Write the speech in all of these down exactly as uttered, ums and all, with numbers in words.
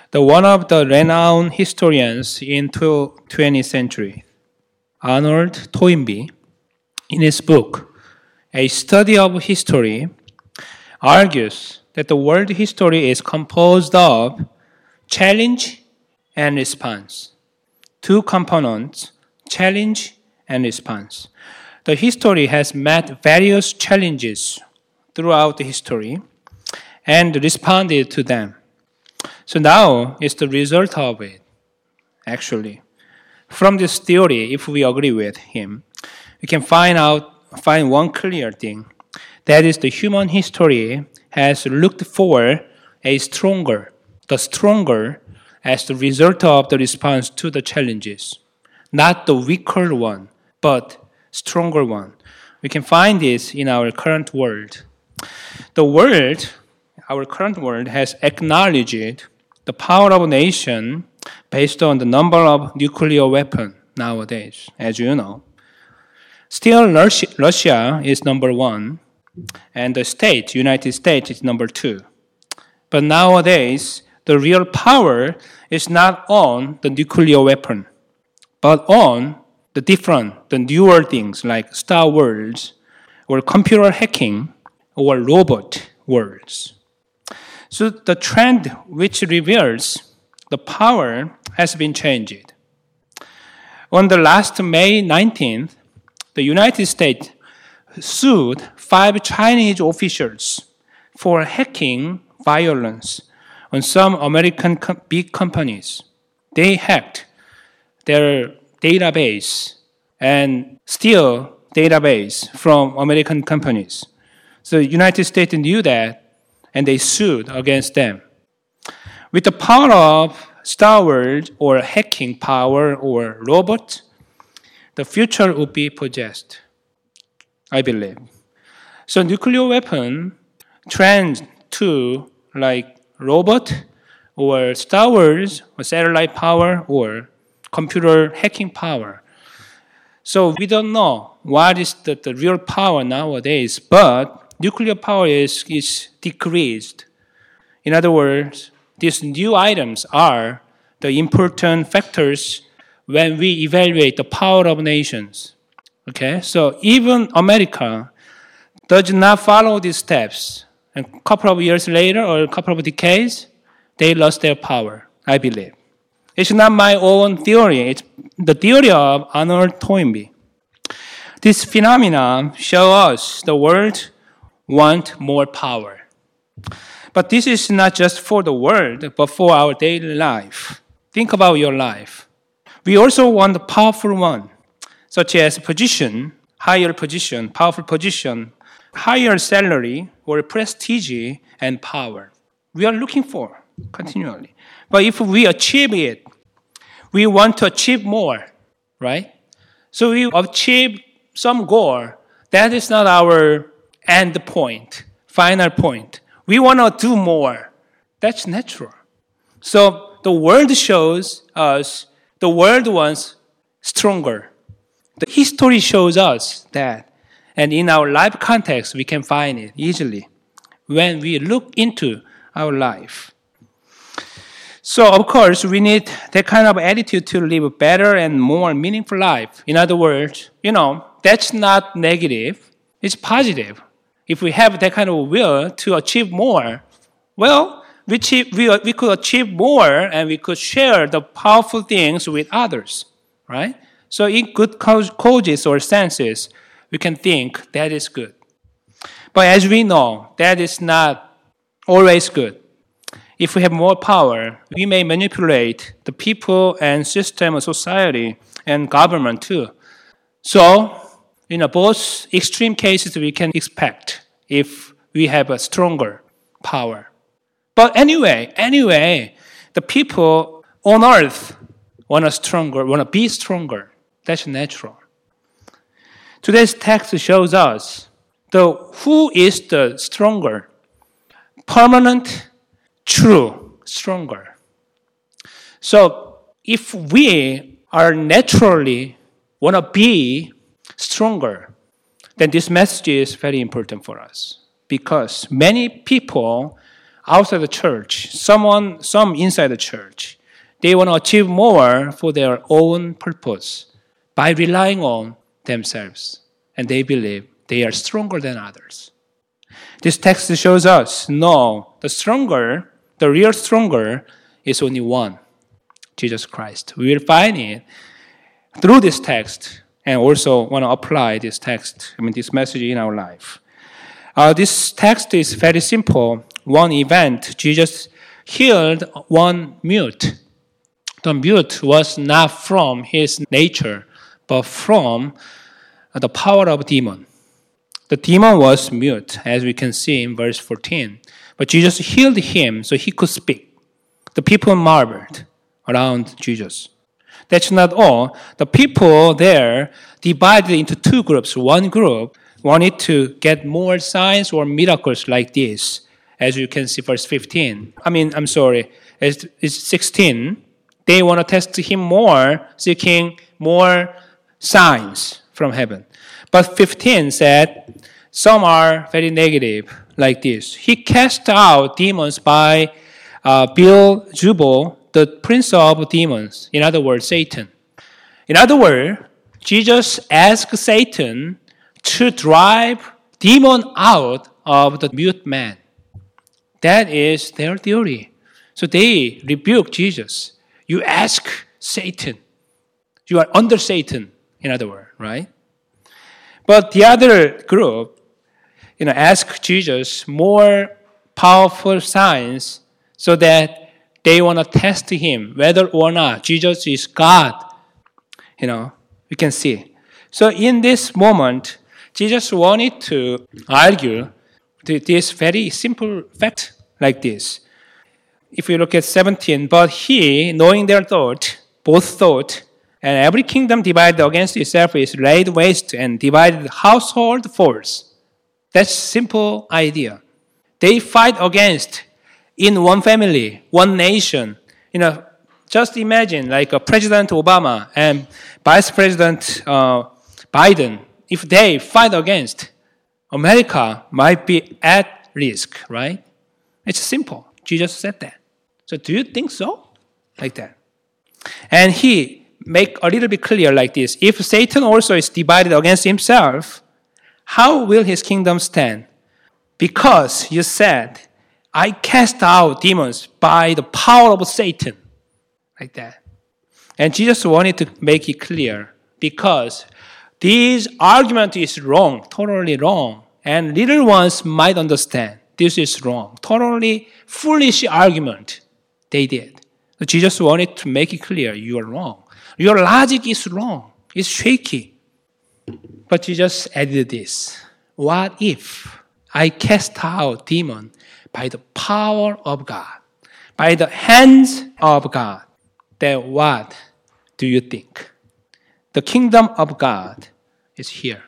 The one of the renowned historians in the twentieth century, Arnold Toynbee, in his book, A Study of History, argues that the world history is composed of challenge and response. Two components, challenge and response. The history has met various challenges throughout the history and responded to them. So now it's the result of it, actually. From this theory, if we agree with him, we can find out, find one clear thing. That is, the human history has looked for a stronger, the stronger as the result of the response to the challenges. Not the weaker one, but stronger one. We can find this in our current world. The world, our current world, has acknowledged the power of a nation based on the number of nuclear weapons nowadays, as you know. Still, Russia is number one, and the state, United States, is number two. But nowadays, the real power is not on the nuclear weapon, but on the different, the newer things like Star Wars, or computer hacking, or robot worlds. So the trend which reveals the power has been changed. On the last May nineteenth, the United States sued five Chinese officials for hacking violence on some American com- big companies. They hacked their database and steal database from American companies. So the United States knew that, and they sued against them. With the power of Star Wars or hacking power or robot, the future would be possessed, I believe. So nuclear weapon trends to like robot or Star Wars or satellite power or computer hacking power. So we don't know what is the, the real power nowadays, but nuclear power is, is decreased. In other words, these new items are the important factors when we evaluate the power of nations. Okay, so even America does not follow these steps. And a couple of years later or a couple of decades, they lost their power, I believe. It's not my own theory. It's the theory of Arnold Toynbee. This phenomenon shows us the world want more power. But this is not just for the world, but for our daily life. Think about your life. We also want a powerful one, such as position, higher position, powerful position, higher salary, or prestige and power. We are looking for continually. But if we achieve it, we want to achieve more, right? So we achieve some goal. That is not our end point, final point. We want to do more. That's natural. So the world shows us the world wants stronger. The history shows us that. And in our life context, we can find it easily when we look into our life. So, of course, we need that kind of attitude to live a better and more meaningful life. In other words, you know, that's not negative. It's positive. If we have that kind of will to achieve more, well, we, achieve, we, we could achieve more and we could share the powerful things with others, right? So in good causes or senses, we can think that is good. But as we know, that is not always good. If we have more power, we may manipulate the people and system of society and government too. So, in both extreme cases, we can expect if we have a stronger power. But anyway, anyway, the people on earth want to stronger, want to be stronger. That's natural. Today's text shows us the who is the stronger, permanent, true, stronger. So if we are naturally want to be stronger, then this message is very important for us because many people outside the church, someone, some inside the church, they want to achieve more for their own purpose by relying on themselves. And they believe they are stronger than others. This text shows us, no, the stronger, the real stronger is only one, Jesus Christ. We will find it through this text and also want to apply this text, I mean this message in our life. Uh, this text is very simple. One event, Jesus healed one mute. The mute was not from his nature, but from the power of demon. The demon was mute, as we can see in verse fourteen. But Jesus healed him so he could speak. The people marveled around Jesus. That's not all. The people there divided into two groups. One group wanted to get more signs or miracles like this, as you can see verse fifteen. I mean, I'm sorry, it's, it's sixteen. They want to test him more, seeking more signs from heaven. But fifteen said, some are very negative, like this. He cast out demons by uh, Beelzebul, the prince of demons. In other words, Satan. In other words, Jesus asked Satan to drive demon out of the mute man. That is their theory. So they rebuke Jesus. You ask Satan. You are under Satan, in other words, right? But the other group, you know, ask Jesus more powerful signs so that they want to test him whether or not Jesus is God. You know, we can see. So in this moment, Jesus wanted to argue this very simple fact like this. If you look at seventeen, but he, knowing their thought, both thought, and every kingdom divided against itself is laid waste, and divided household falls. That's simple idea. They fight against in one family, one nation. You know, just imagine like a President Obama and Vice President uh, Biden. If they fight against, America might be at risk, right? It's simple. Jesus said that. So do you think so? Like that. And he make a little bit clear like this. If Satan also is divided against himself, how will his kingdom stand? Because you said, I cast out demons by the power of Satan. Like that. And Jesus wanted to make it clear because this argument is wrong, totally wrong. And little ones might understand this is wrong. Totally foolish argument they did. So Jesus wanted to make it clear, you are wrong. Your logic is wrong. It's shaky. But Jesus added this. What if I cast out demon by the power of God, by the hands of God? Then what do you think? The kingdom of God is here.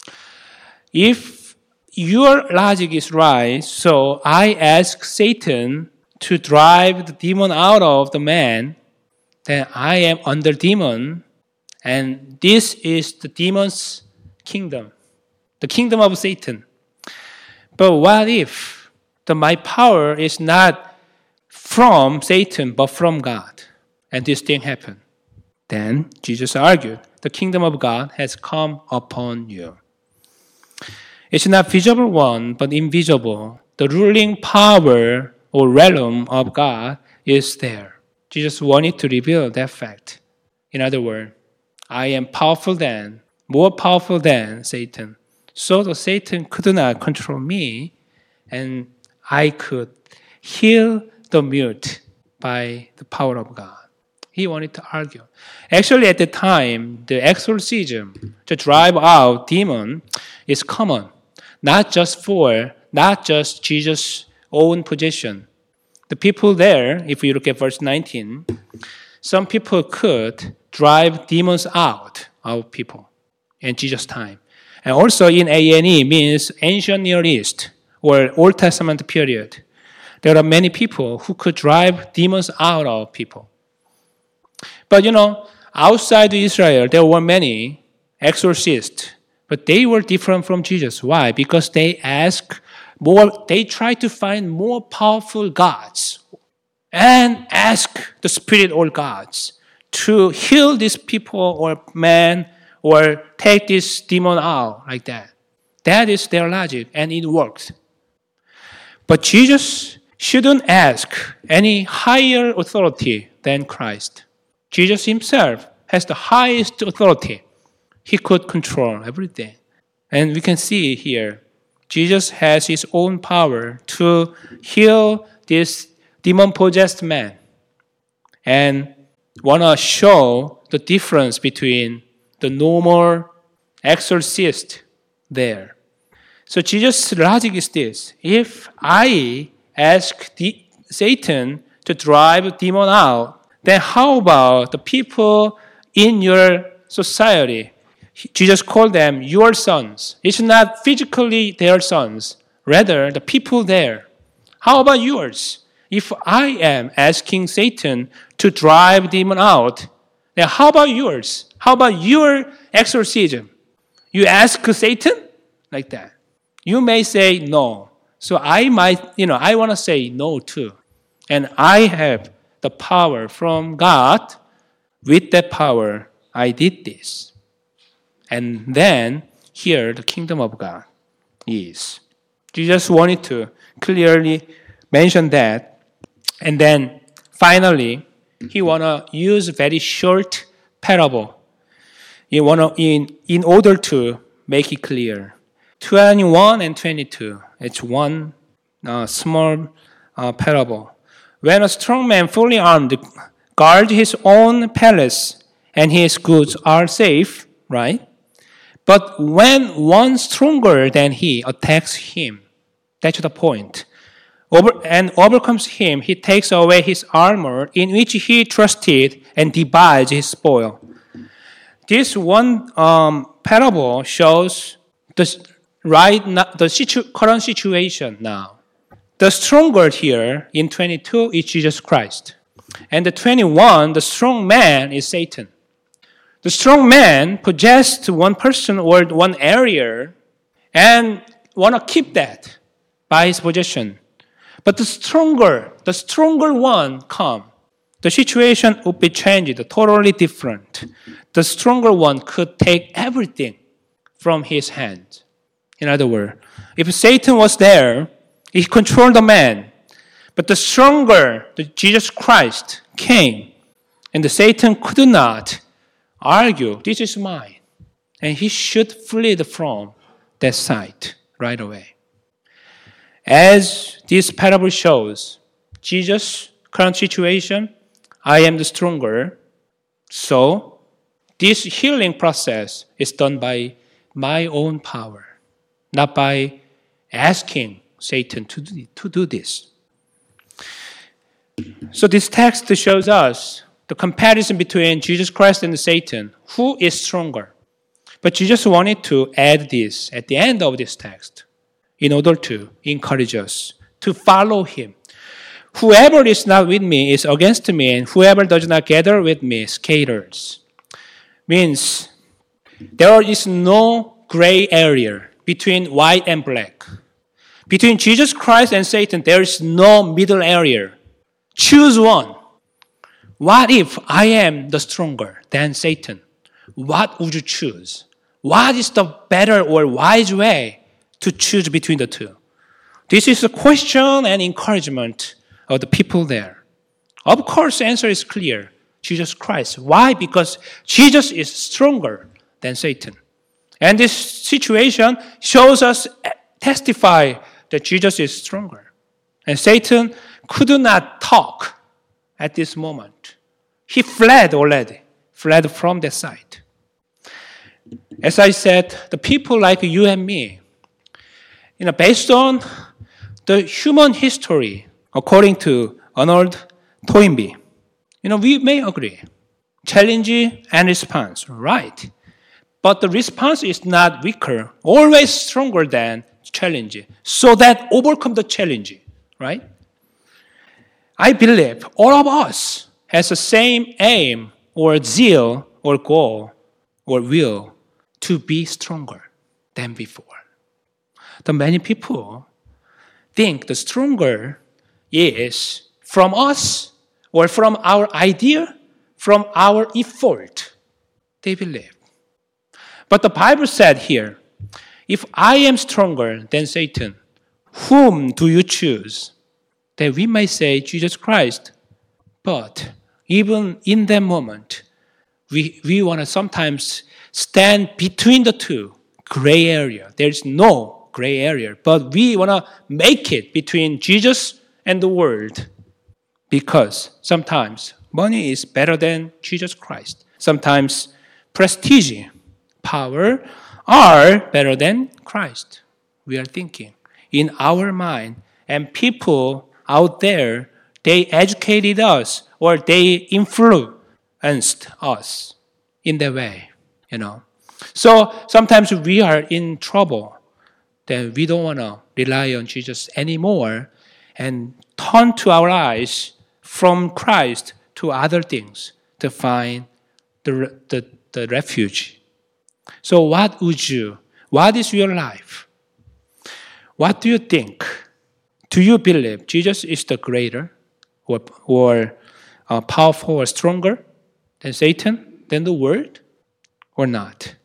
If your logic is right, so I ask Satan to drive the demon out of the man, then I am under demon, and this is the demon's kingdom, the kingdom of Satan. But what if the, my power is not from Satan, but from God, and this thing happened? Then Jesus argued, the kingdom of God has come upon you. It's not visible one, but invisible. The ruling power or realm of God is there. Jesus wanted to reveal that fact. In other words, I am powerful than, more powerful than Satan. So the Satan could not control me, and I could heal the mute by the power of God. He wanted to argue. Actually, at the time, the exorcism to drive out demon is common, not just for, not just Jesus' own possession. The people there, if you look at verse nineteen, some people could drive demons out of people in Jesus' time. And also in A N E means ancient Near East or Old Testament period. There are many people who could drive demons out of people. But you know, outside Israel, there were many exorcists, but they were different from Jesus. Why? Because they asked more, they try to find more powerful gods and ask the spirit or gods to heal these people or man or take this demon out like that. That is their logic, and it works. But Jesus shouldn't ask any higher authority than Christ. Jesus himself has the highest authority. He could control everything. And we can see here, Jesus has his own power to heal this demon-possessed man and want to show the difference between the normal exorcist there. So Jesus' logic is this: if I ask the, Satan to drive a demon out, then how about the people in your society? Jesus called them your sons. It's not physically their sons, rather the people there. How about yours? If I am asking Satan to drive demon out, then how about yours? How about your exorcism? You ask Satan like that. You may say no. So I might, you know, I want to say no too. And I have the power from God. With that power, I did this. And then here the kingdom of God is. Jesus wanted to clearly mention that. And then finally, he want to use a very short parable in, wanna, in, in order to make it clear. twenty-one and twenty-two, it's one uh, small uh, parable. When a strong man fully armed guards his own palace and his goods are safe, right? But when one stronger than he attacks him, that's the point, over, and overcomes him, he takes away his armor in which he trusted and divides his spoil. This one um, parable shows the right now, the situ- current situation now. The stronger here in twenty-two is Jesus Christ. And the twenty-one, the strong man is Satan. The strong man possessed one person or one area and want to keep that by his possession. But the stronger, the stronger one come, the situation would be changed, totally different. The stronger one could take everything from his hand. In other words, if Satan was there, he controlled the man. But the stronger, the Jesus Christ, came, and the Satan could not argue, this is mine. And he should flee from that side right away. As this parable shows, Jesus' current situation, I am the stronger. So this healing process is done by my own power, not by asking Satan to do, to do this. So this text shows us the comparison between Jesus Christ and Satan. Who is stronger? But Jesus wanted to add this at the end of this text in order to encourage us to follow him. Whoever is not with me is against me, and whoever does not gather with me scatters. Means there is no gray area between white and black. Between Jesus Christ and Satan, there is no middle area. Choose one. What if I am the stronger than Satan? What would you choose? What is the better or wise way to choose between the two? This is a question and encouragement of the people there. Of course, the answer is clear. Jesus Christ. Why? Because Jesus is stronger than Satan. And this situation shows us, testify that Jesus is stronger. And Satan could not talk at this moment. He fled already, fled from that side. As I said, the people like you and me, you know, based on the human history, according to Arnold Toynbee, you know, we may agree. Challenge and response, right. But the response is not weaker, always stronger than challenge. So that overcome the challenge, right? I believe all of us has the same aim or zeal or goal or will to be stronger than before. The many people think the stronger is from us or from our idea, from our effort. They believe. But the Bible said here, if I am stronger than Satan, whom do you choose? Then we might say Jesus Christ. But even in that moment, we, we want to sometimes stand between the two, gray area. There's no gray area. But we want to make it between Jesus and the world. Because sometimes money is better than Jesus Christ. Sometimes prestige, power are better than Christ. We are thinking in our mind. And people out there, they educated us or they influenced us in that way, you know. So sometimes we are in trouble. Then we don't want to rely on Jesus anymore and turn to our eyes from Christ to other things to find the, the, the refuge. So what would you, what is your life? What do you think? Do you believe Jesus is the greater or, or uh, powerful or stronger than Satan, than the world, or not?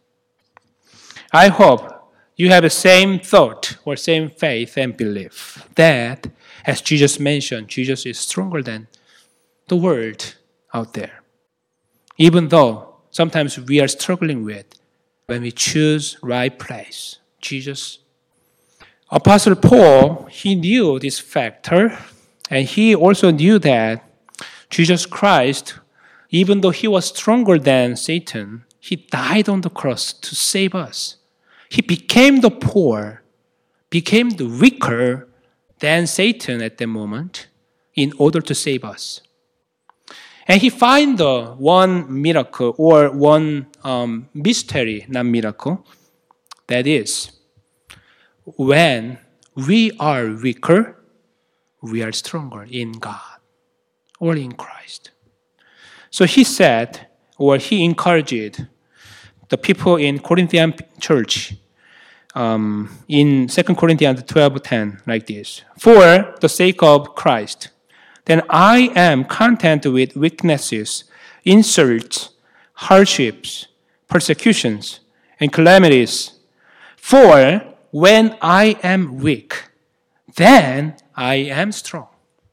I hope you have the same thought or same faith and belief that, as Jesus mentioned, Jesus is stronger than the world out there. Even though sometimes we are struggling with when we choose right place, Jesus. Apostle Paul, he knew this factor, and he also knew that Jesus Christ, even though he was stronger than Satan, he died on the cross to save us. He became the poor, became the weaker than Satan at the moment in order to save us. And he find the one miracle or one um, mystery, not miracle, that is, when we are weaker, we are stronger in God or in Christ. So he said, or he encouraged the people in Corinthian church um, in Second Corinthians twelve ten like this. For the sake of Christ, then I am content with weaknesses, insults, hardships, persecutions, and calamities. For when I am weak, then I am strong.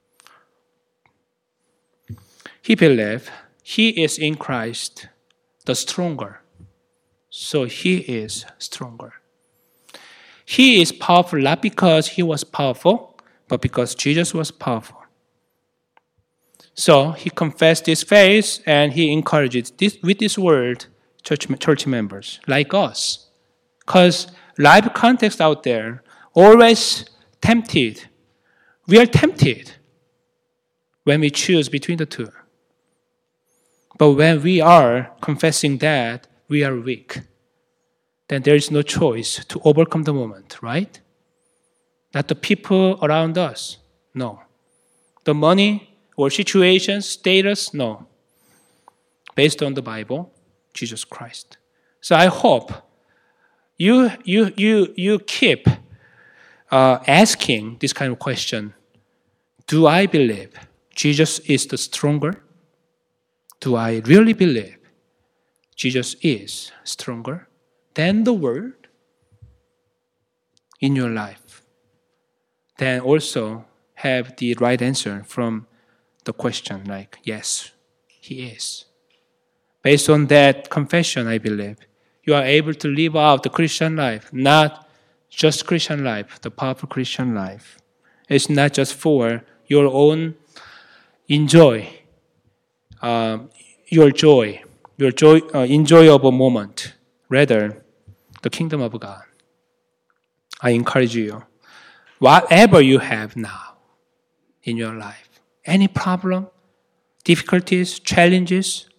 He believed he is in Christ, the stronger. So he is stronger. He is powerful not because he was powerful, but because Jesus was powerful. So he confessed his faith and he encouraged this, with this word church, church members like us. Because life context out there always tempted. We are tempted when we choose between the two. But when we are confessing that we are weak, then there is no choice to overcome the moment, right? Not the people around us, no. The money or situation, status, no. Based on the Bible, Jesus Christ. So I hope you you you you keep uh, asking this kind of question. Do I believe Jesus is the stronger? Do I really believe Jesus is stronger than the world in your life? Then also have the right answer from the question like, yes, he is. Based on that confession, I believe, you are able to live out the Christian life, not just Christian life, the powerful Christian life. It's not just for your own enjoy, uh, your joy, your joy, uh, enjoyable moment. Rather, the kingdom of God. I encourage you, whatever you have now in your life, any problem, difficulties, challenges,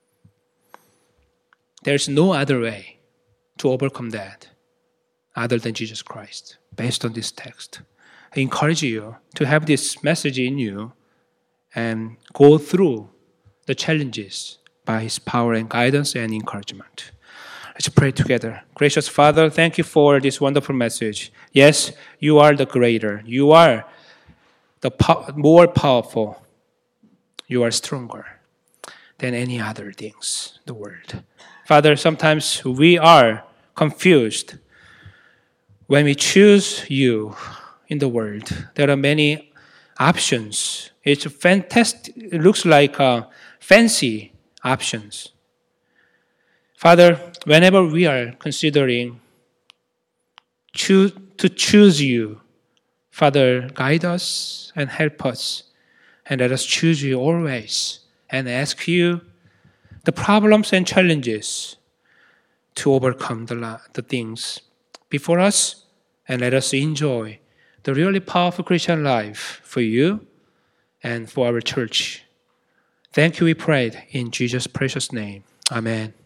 there's no other way to overcome that other than Jesus Christ, based on this text. I encourage you to have this message in you and go through the challenges by His power and guidance and encouragement. Let's pray together. Gracious Father, thank you for this wonderful message. Yes, you are the greater. You are the po- more powerful. You are stronger than any other things in the world. Father, sometimes we are confused when we choose you in the world. There are many options. It's fantastic. It looks like uh, fancy options. Father, whenever we are considering choose, to choose you, Father, guide us and help us. And let us choose you always and ask you the problems and challenges to overcome the, the things before us. And let us enjoy the really powerful Christian life for you and for our church. Thank you, we prayed in Jesus' precious name. Amen.